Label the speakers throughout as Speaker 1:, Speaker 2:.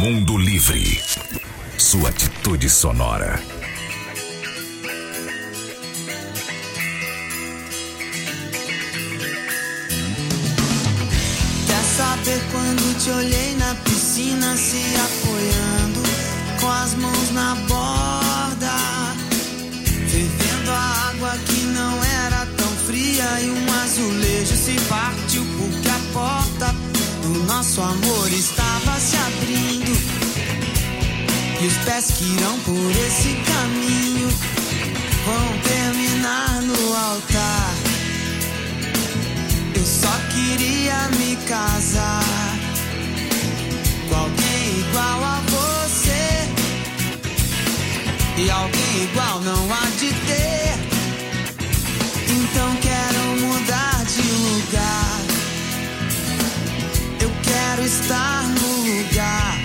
Speaker 1: Mundo Livre. Sua atitude sonora.
Speaker 2: Quer saber quando te olhei na piscina se apoiando com as mãos na borda, fervendo a água que não era tão fria e um azulejo se partiu porque a porta do nosso amor estava se abrindo. E os pés que irão por esse caminho vão terminar no altar. Eu só queria me casar com alguém igual a você, e alguém igual não há de ter. Então quero mudar de lugar. Eu quero estar no lugar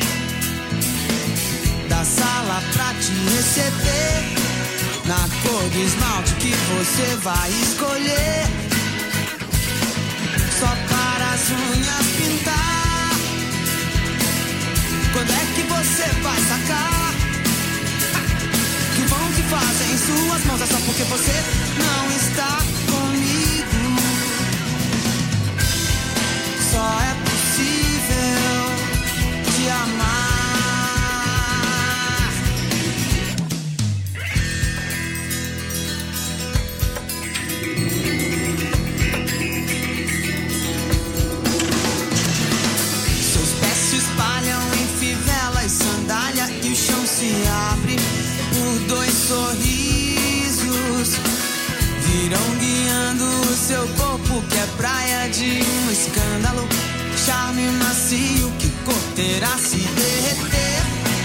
Speaker 2: da sala pra te receber, na cor do esmalte que você vai escolher, só para as unhas pintar. Quando é que você vai sacar que o vão que fazem em suas mãos é só porque você não está comigo? Só é possível te amar. Sandália e o chão se abre por dois sorrisos, virão guiando o seu corpo que é praia de um escândalo, charme macio que corterá se derreter,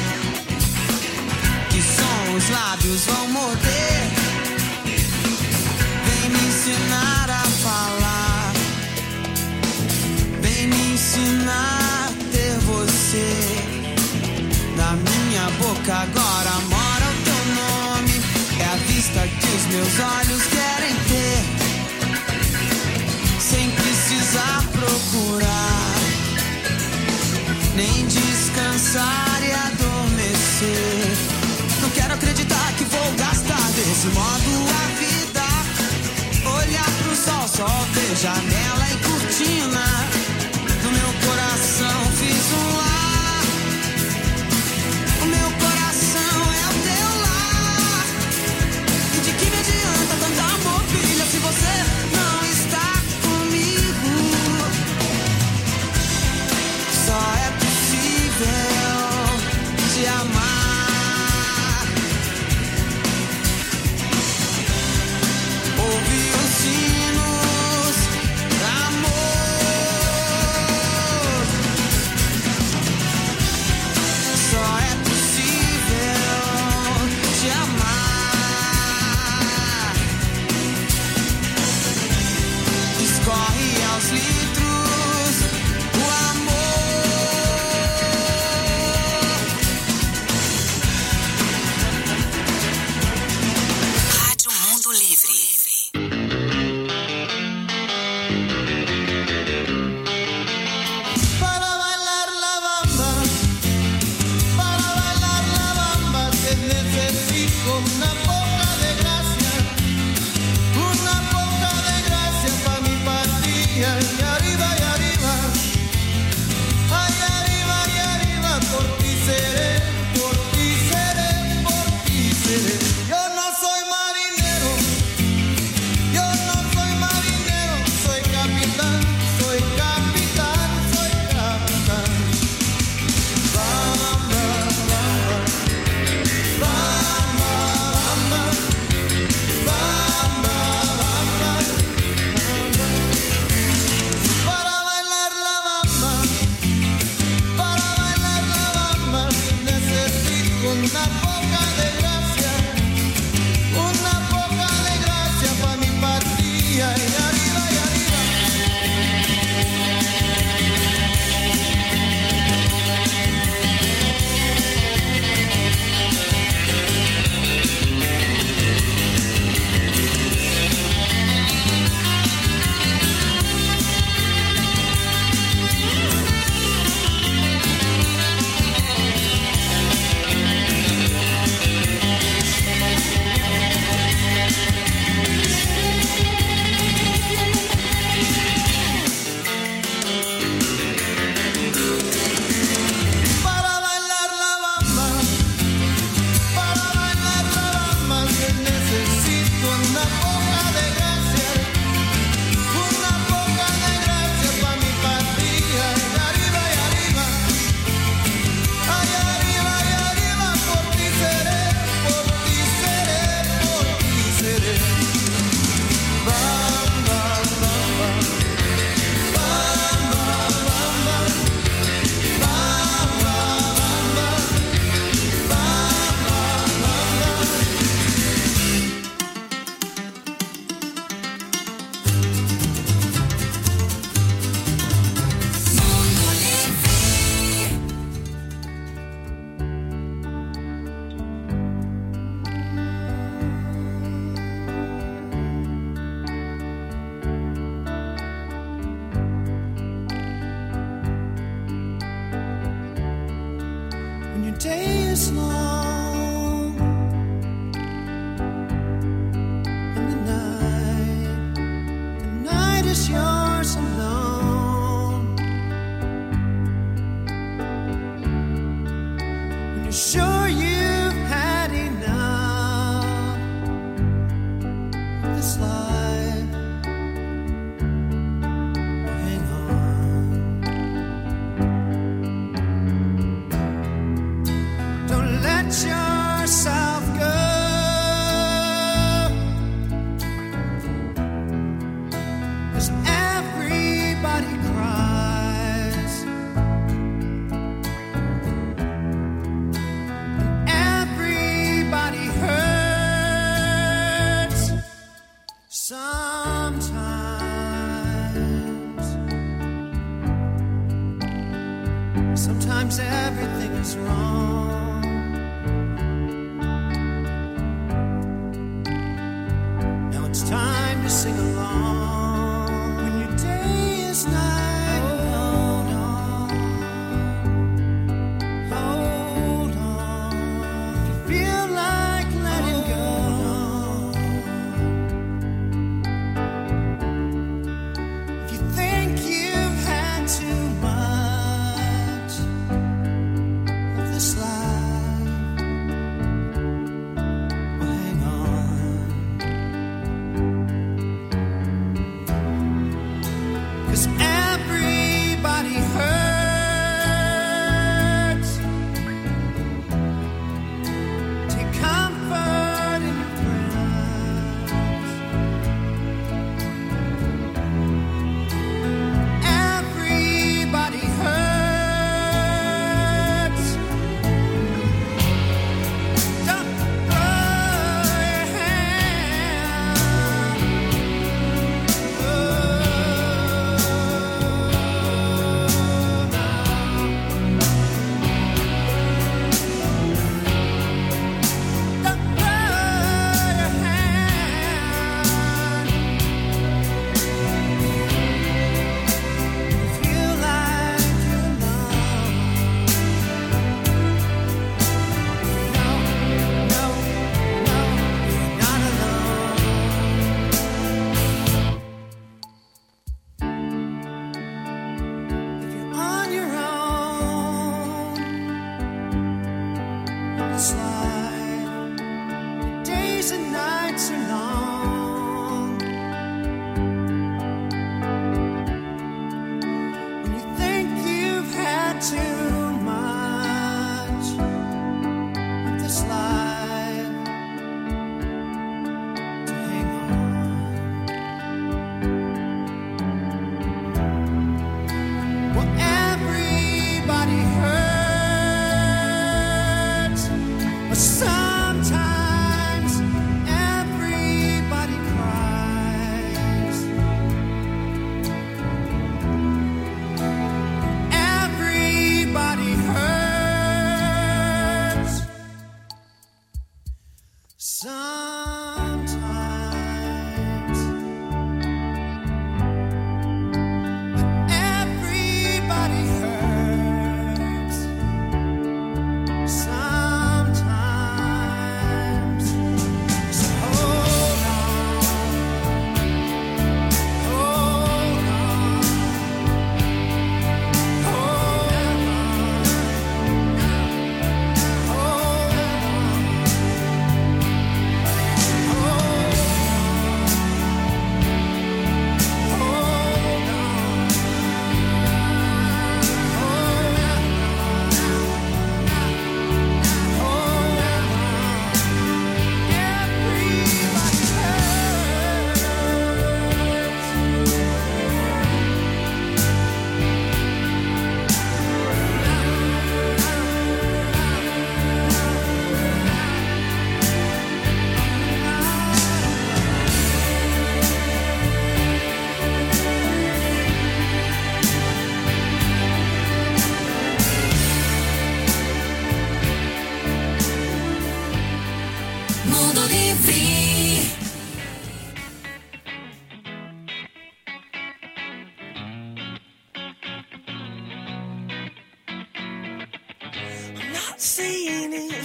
Speaker 2: que som os lábios vão morder. Vem me ensinar a falar, vem me ensinar a ter você. Na minha boca agora mora o teu nome, é a vista que os meus olhos querem ter, sem precisar procurar, nem descansar e adormecer. Não quero acreditar que vou gastar desse modo a vida, olhar pro sol, só ver janela e cortina. No meu coração fiz um lar. Se você não está comigo, só é possível te amar. Ouvi os sinos do amor, só é possível te amar. Corre aos litros o amor.
Speaker 3: Rádio Mundo Livre.
Speaker 2: Para bailar la bamba, que necesito una poca de gracia, una poca de gracia para mi patria. Y arriba, y arriba, por ti seré, por ti seré, por ti seré. Yo no soy marinero, soy capitán, soy capitán, soy capitán. Bamba, bamba, bamba, Sometimes everything is wrong. Now it's time to sing along. When your day is night, hold on, hold on. If you feel like letting go, if you think you've had too much of this life, well, hang on. 'Cause everybody hurts. Take comfort in your friends. Everybody hurts. Don't throw your hand. Don't throw your hand. Feel like you're alone. No, no, no, you're not alone. If you're on your own on this life, your days and nights are long. When you think you've had too much of this life, to hang on. Well, everybody hurts, but sometimes everybody cries. Everybody hurts sometimes. Everybody hurts sometimes. So hold on, hold on, hold on, hold on.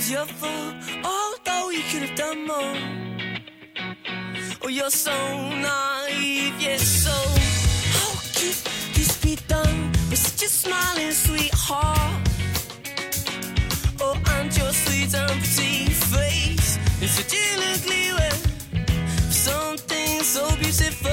Speaker 2: was your fault, although you could have done more. Oh, you're so naive, yes, so how could this be done with such a smiling sweetheart? Oh, and your sweet and pretty face is such an ugly way for something so beautiful.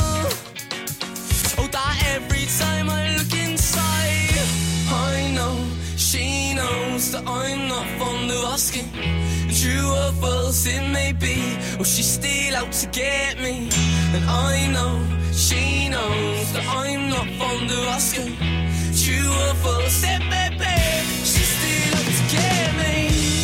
Speaker 2: Oh, that every time I look inside, I know she knows that I'm not fond of asking. True or false it may be, or she's still out to get me. And I know she knows that I'm not fond of asking. True or false it may be, she's still out to get me.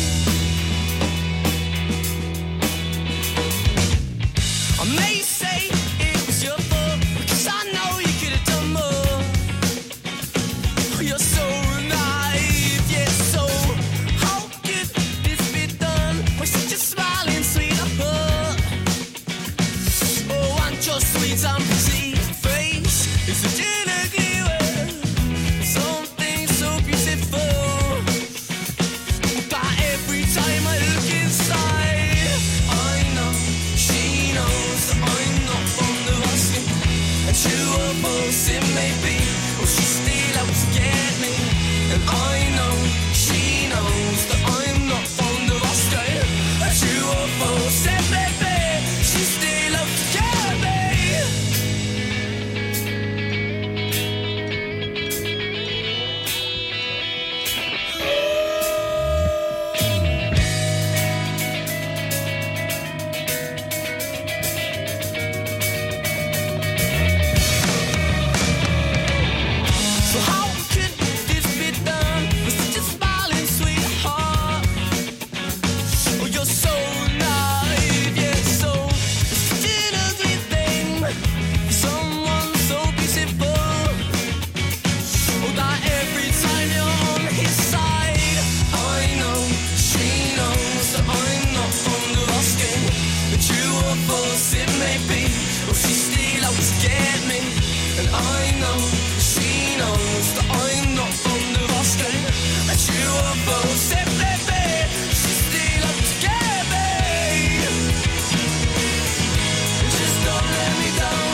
Speaker 2: I may say it was your fault, because I know you could have done more. You're so naive, yes, so how could this be done with such a smiling sweetheart? Oh, and your sweet and pretty face is such an ugly way, something so beautiful. But every time I look inside, I know she knows that I'm not fond of asking. And true or false it may be, or she's still out to get me. And I know she knows that I'm not fond of asking. And true or false it may be, she's still out to get me. So how could this be done with such a smiling sweetheart? Oh, you're so naive, yeah, so it's such an ugly thing for someone so beautiful. Oh, that every time you're on his side, I know she knows that I'm not fond of asking. But true or false it may be, or she's still out to get me. And I know she knows that I'm not fond of asking. And true or false it may be, she's still out to get me. Just don't let me down.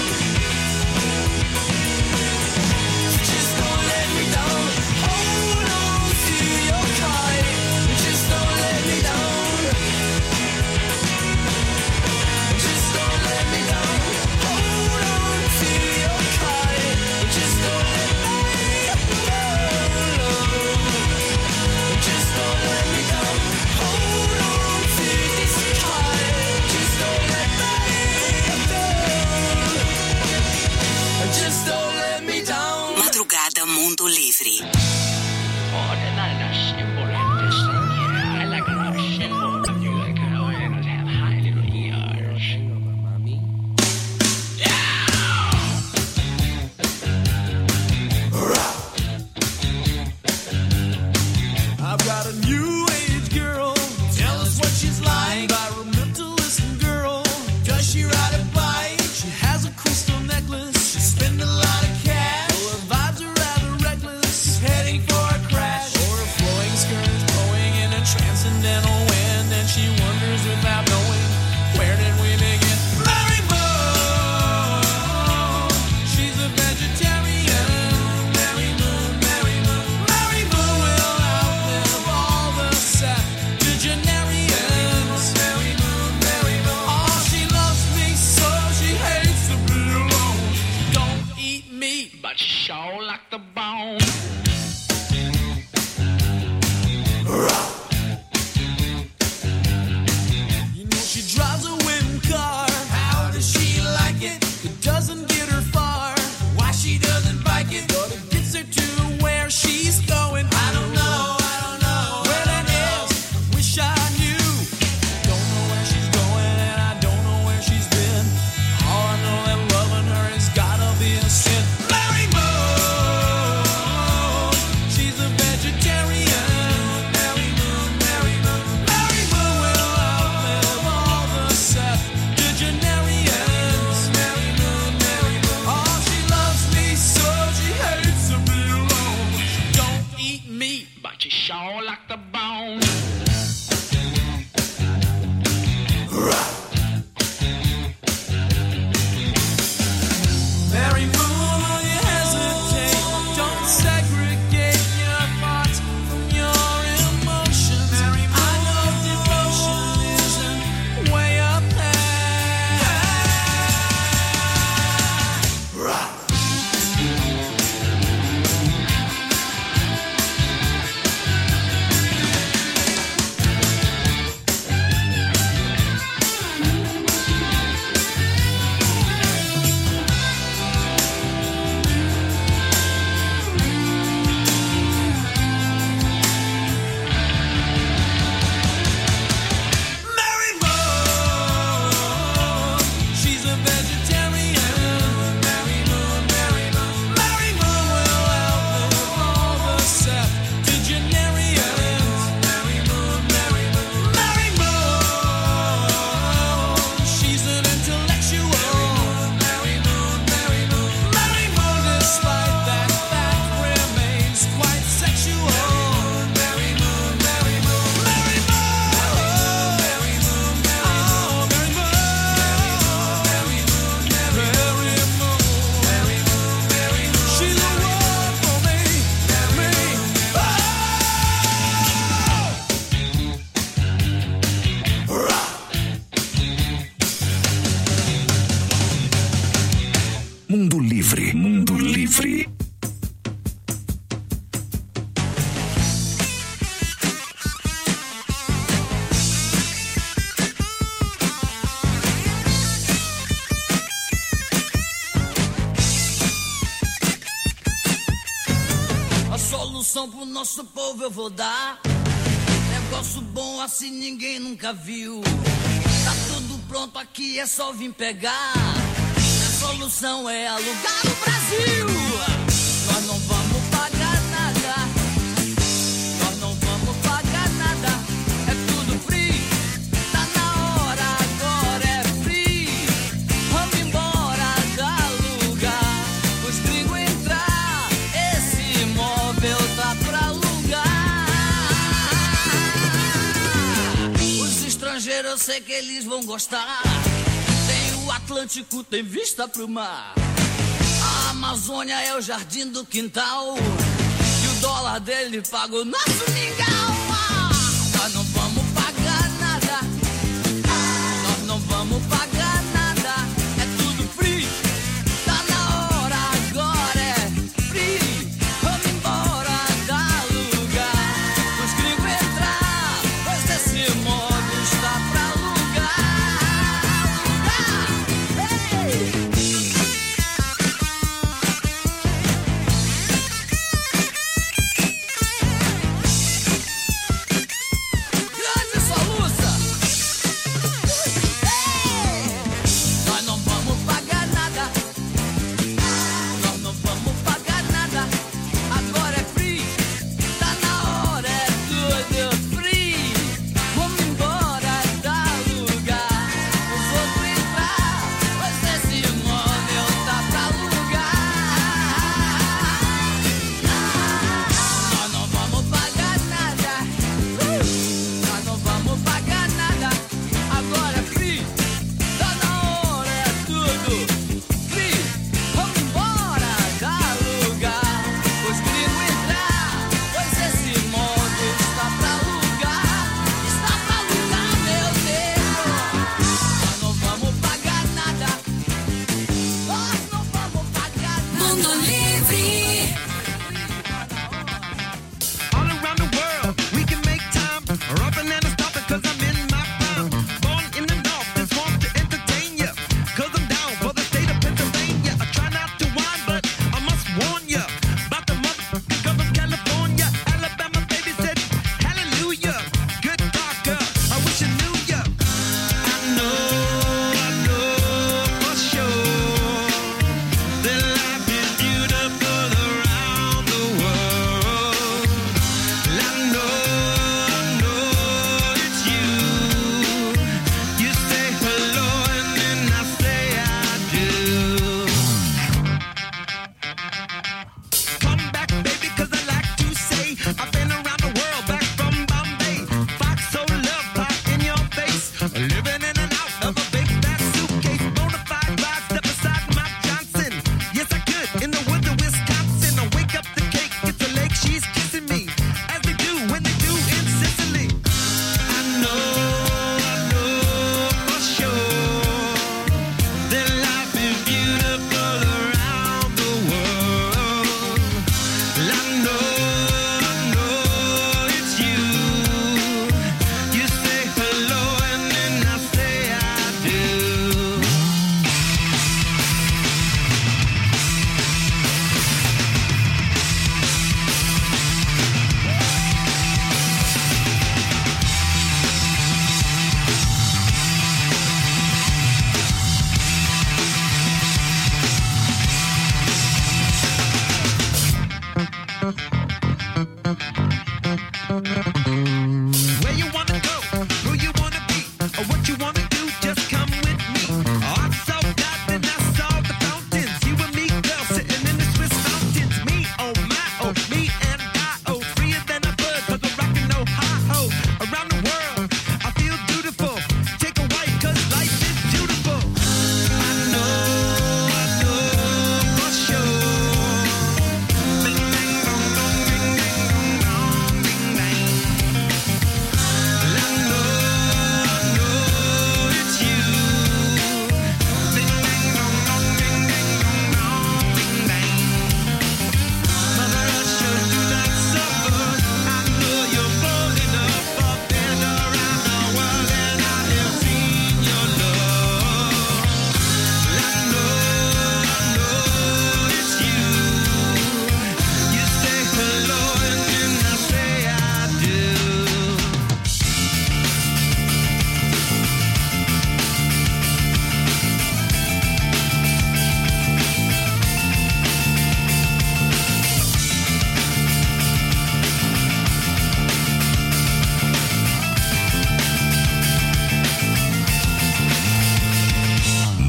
Speaker 2: Just don't let me down. Hold on to your kite. Just don't let me down. Just don't let me down. Hold on to your kite. Just don't let me down. Just don't let me down. Hold on to this kite. Just don't let me down. Just don't let me down.
Speaker 3: Madrugada Mundo Livre.
Speaker 2: I've got a new age girl. Tell us what she's like. Environmentalist girl. Does she ride a bike? She has a crystal necklace. She spends a lot of cash. Well, her vibes are rather reckless. Hey,
Speaker 1: Livre. Mundo Livre.
Speaker 4: A solução pro nosso povo eu vou dar. Negócio bom assim ninguém nunca viu. Tá tudo pronto aqui, é só vir pegar. A solução é alugar o Brasil. Nós não vamos pagar nada. Nós não vamos pagar nada. É tudo free. Tá na hora, agora é free. Vamos embora da alugar. Os gringos entrar. Esse imóvel tá pra alugar. Os estrangeiros eu sei que eles vão gostar. Tem o Atlântico, tem vista pro mar. A Amazônia é o jardim do quintal. E o dólar dele paga o nosso mingau. Nós não vamos pagar nada. Nós não vamos pagar nada. É tudo free. Tá na hora, agora é free. Vamos embora da lugar. Os gringos entrar. Pois esse imóvel está pra alugar. Hey!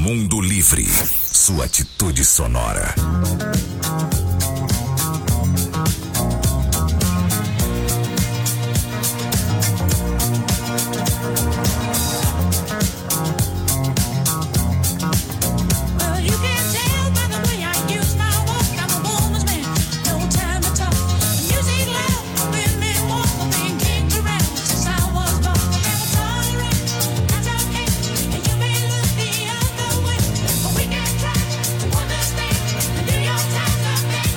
Speaker 1: Mundo Livre. Sua atitude sonora.
Speaker 5: New York Times.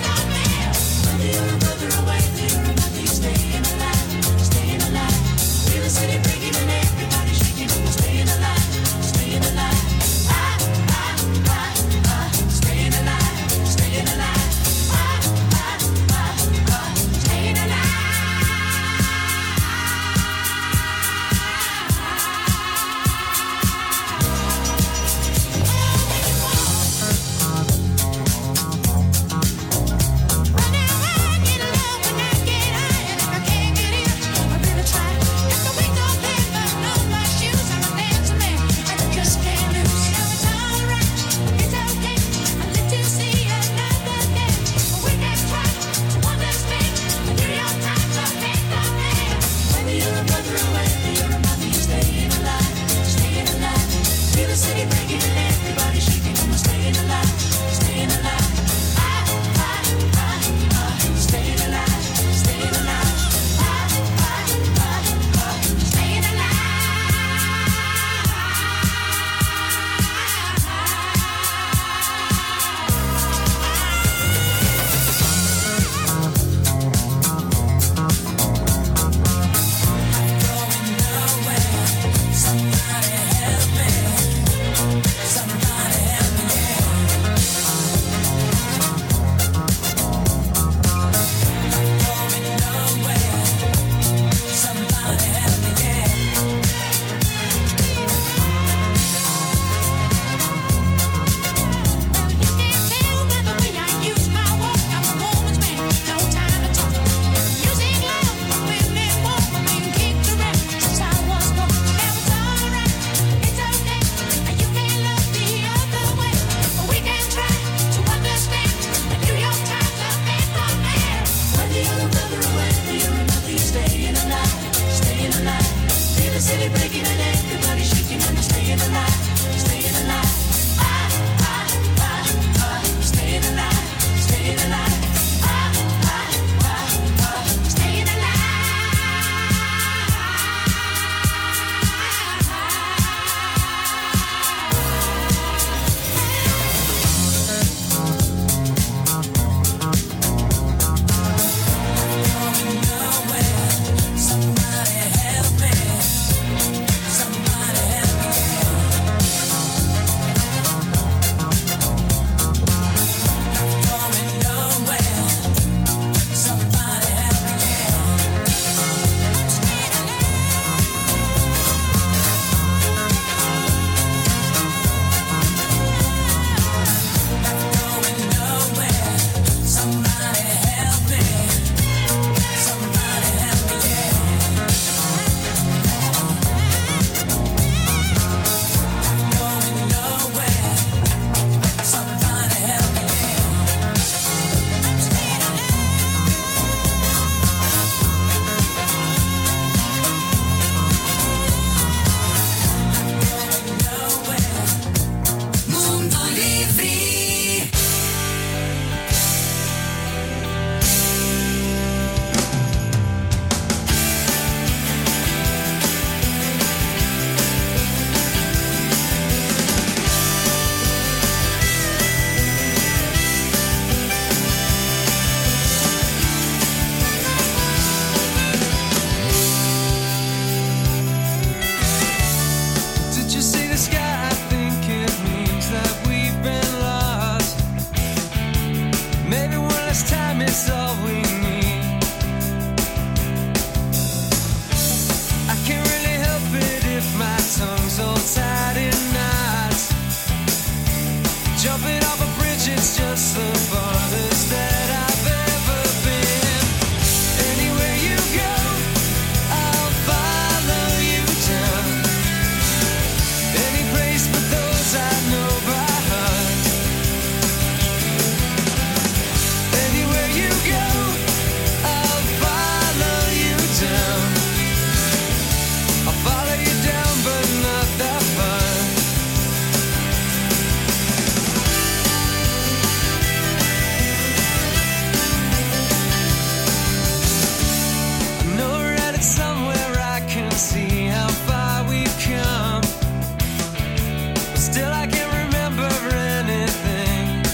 Speaker 5: Still I can't remember anything.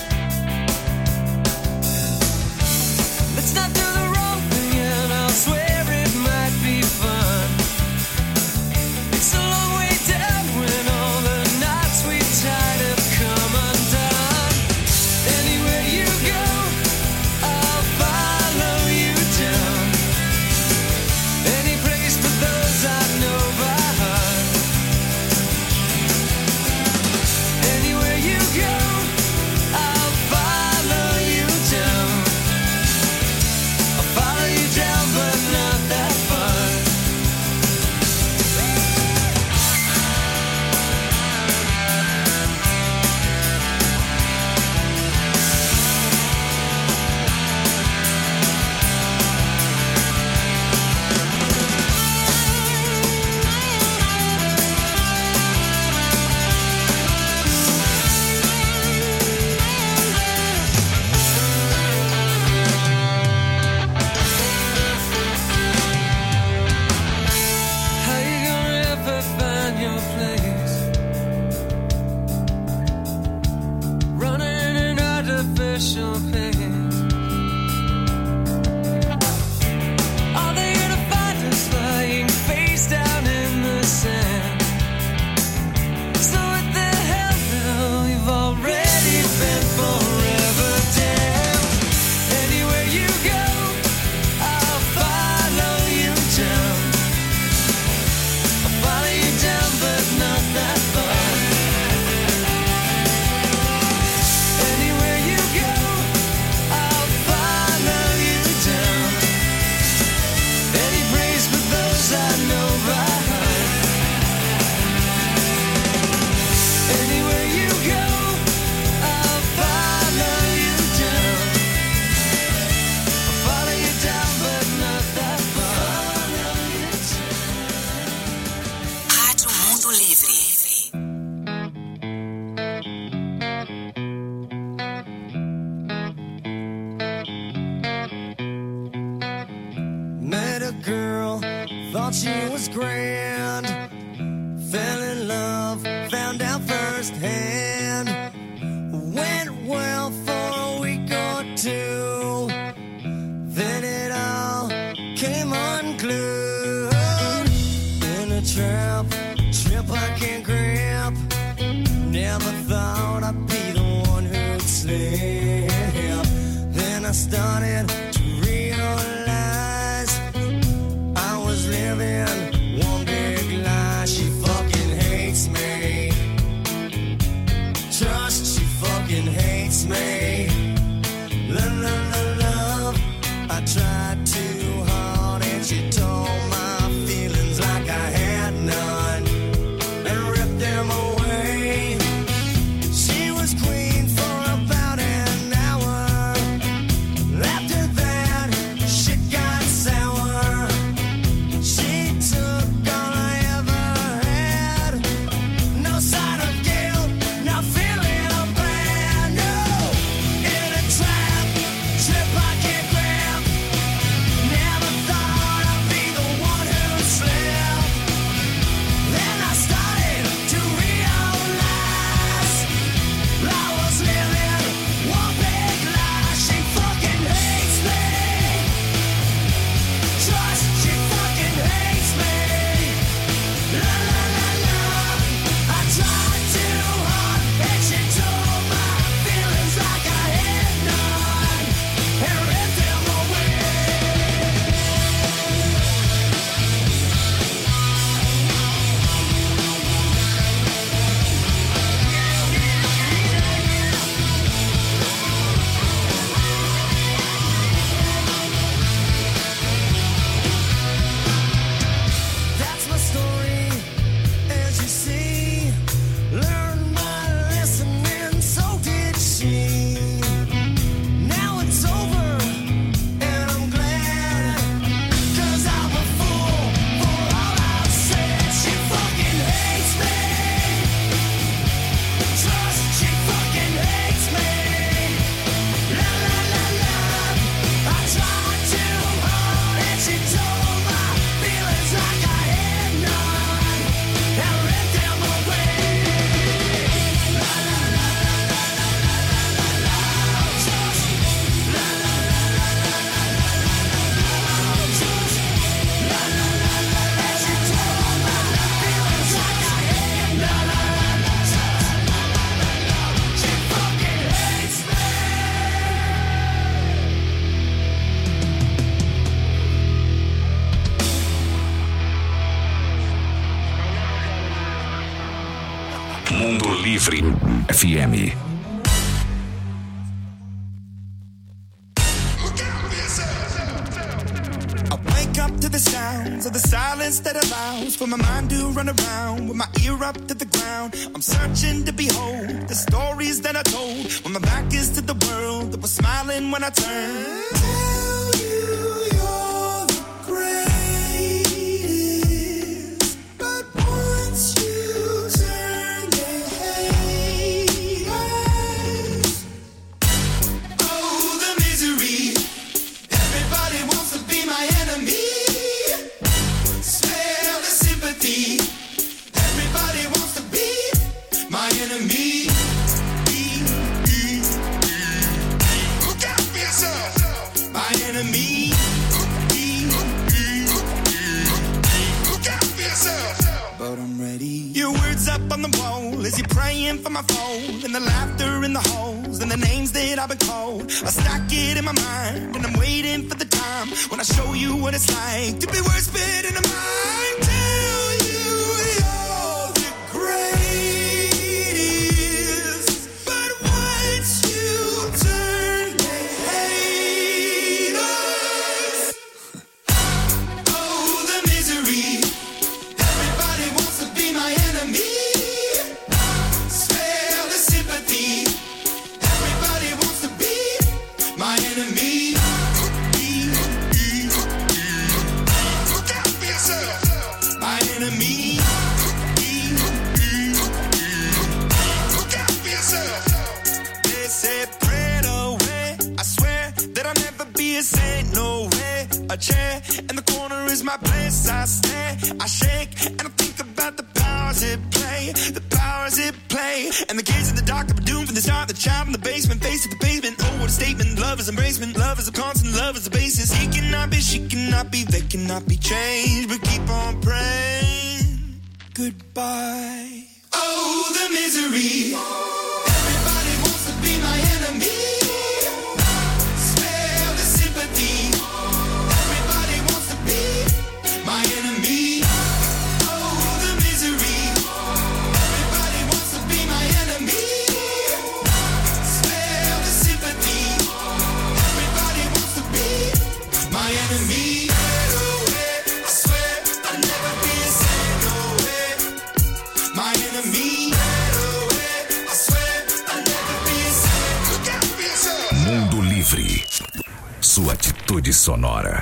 Speaker 5: Let's not do the wrong thing and I'll swear it might be fun. It's a long way down when all the knots we tied have come undone. Anywhere you go, I'll follow you down. Any place but those I know by heart. Anywhere you go, I'll follow you down. I'll follow you down, but not that far. How you gonna ever find your place? Running an artificial pace. Are they gonna find us lying face down in the sand? So what the hell now? We've already been forever damned. Anywhere you go, I'll follow you down. I'll follow you down, but not that far. Anywhere you go, I'll follow you down. Any praise but those I know by heart. Anywhere you go, I'll follow you down. I'll follow you down, but not that far.
Speaker 3: Rádio Mundo Livre.
Speaker 2: Met a girl, thought she was grand. Fell in love, found out firsthand. Went well for a week or two. Then it all came unglued. In a trap I can't grab. Never thought I'd be the one who'd slip. Then I started to realize I was living one big lie. She fucking hates me. Trust
Speaker 1: Livre FM.
Speaker 6: To the sounds of the silence that allows for my mind to run around with my ear up to the ground. I'm searching to behold the stories that I told when my back is to the world that was smiling when I turned. Tell you you're the greatest, but once you turn they hate us. Oh, the misery. Everybody wants to be my enemy. Everybody wants to be my enemy. Look out for yourself. My enemy. Look out for yourself. But I'm ready. Your words up on the wall as you're praying for my phone, and the laughter in the halls and the names that I've been called. I stack it in my mind and I'm waiting for the time when I show you what it's like to be worse fit in a mind. Chair in the corner is my place. I stare, I shake, and I think about the powers it play, the powers it play. And the kids in the dark are doomed from the start. The child in the basement, face to the pavement. Oh, what a statement! Love is embracement. Love is a constant. Love is the basis. He cannot be, she cannot be, they cannot be changed. But keep on praying. Goodbye. Oh, the misery. Everybody wants to be my enemy. Spare the sympathy. My enemy, oh the misery. Everybody wants to be my enemy. Spare the sympathy. Everybody wants to be my enemy. I swear I'll never be a saint, no way. My enemy. I swear I'll never be a saint. Look out for yourself.
Speaker 1: Mundo Livre. Sua atitude sonora.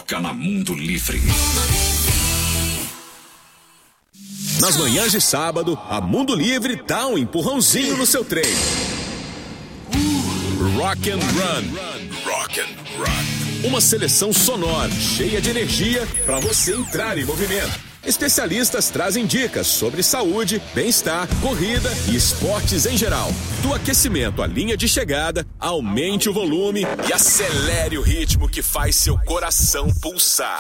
Speaker 1: toca na Mundo Livre.
Speaker 7: Nas manhãs de sábado, a Mundo Livre dá um empurrãozinho no seu treino. Rock and Run.
Speaker 1: Rock and Run.
Speaker 7: Uma seleção sonora, cheia de energia para você entrar em movimento. Especialistas trazem dicas sobre saúde, bem-estar, corrida e esportes em geral. Do aquecimento à linha de chegada, aumente o volume e acelere o ritmo que faz seu coração pulsar.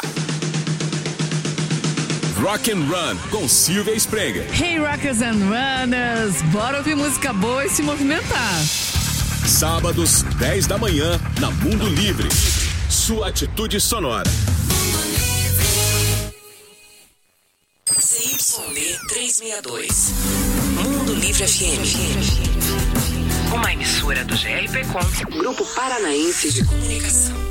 Speaker 7: Rock and Run com Silvia Sprenger.
Speaker 8: Hey Rockers and Runners, bora ouvir música boa e se movimentar.
Speaker 7: Sábados, 10 da manhã, na Mundo Livre. Sua atitude sonora.
Speaker 3: CYB 362. Mundo Livre FM. Uma emissora do GRPcom, Grupo Paranaense de Comunicação.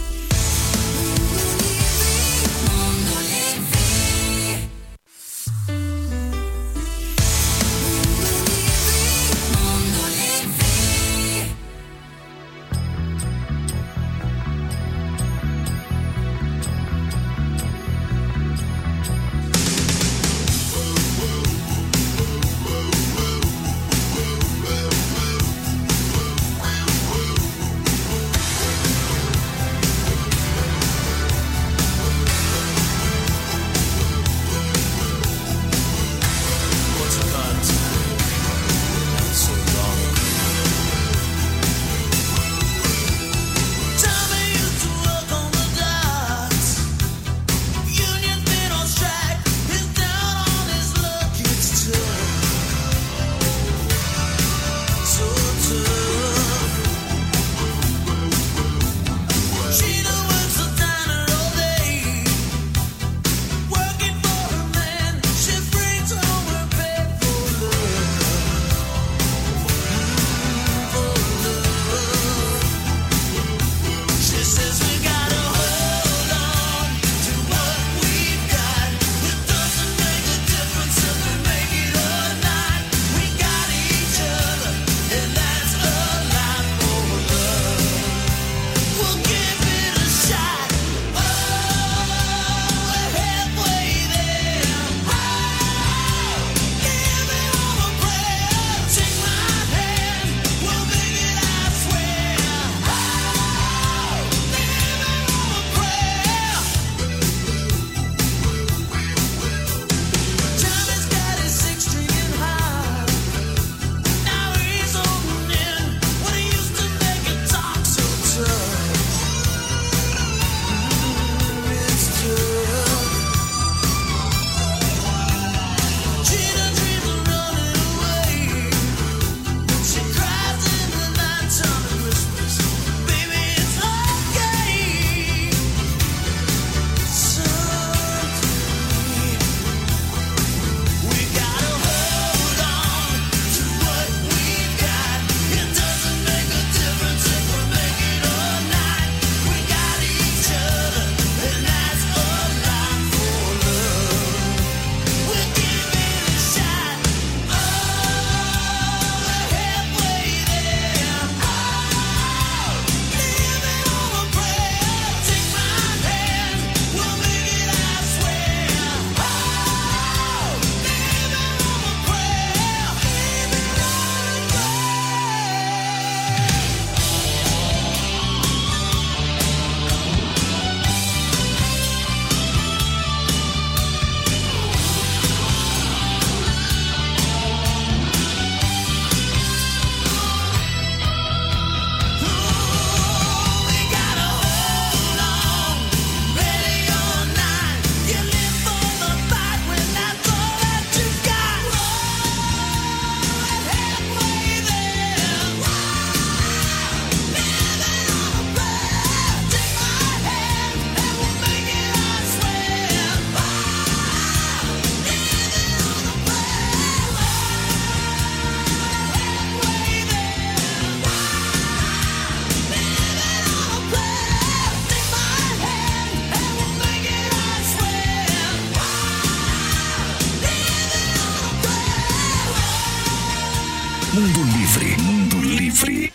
Speaker 1: Mundo Livre. Mundo Livre.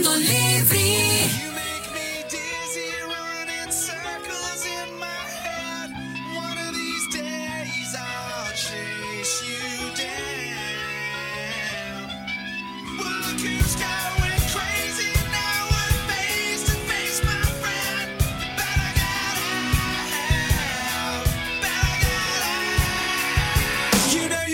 Speaker 2: Mundo Livre.